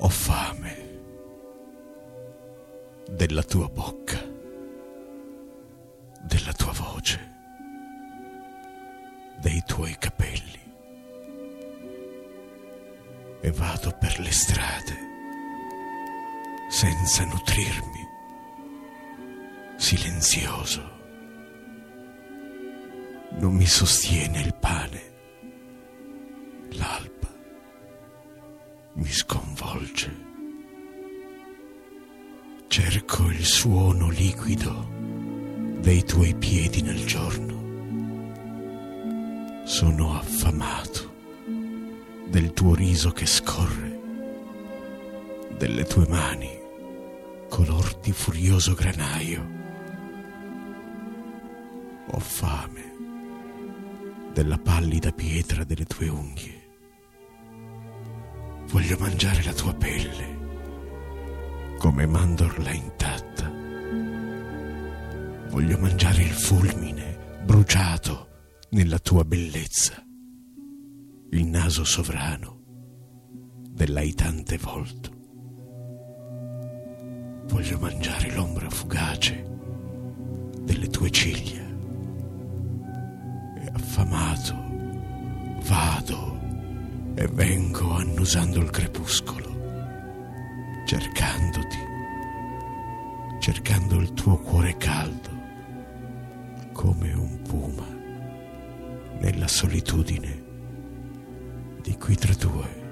Ho fame della tua bocca, della tua voce, dei tuoi capelli, e vado per le strade senza nutrirmi, silenzioso. Non mi sostiene il pane, l'alba mi sconvolge. Cerco il suono liquido dei tuoi piedi nel giorno. Sono affamato del tuo riso che scorre, delle tue mani color di furioso granaio. Ho fame della pallida pietra delle tue unghie. Voglio mangiare la tua pelle come mandorla intatta. Voglio mangiare il fulmine bruciato nella tua bellezza, il naso sovrano dell'aitante volto. Voglio mangiare l'ombra fugace delle tue ciglia. E affamato vado e vengo annusando il crepuscolo, cercando il tuo cuore caldo come un puma nella solitudine di qui tra due.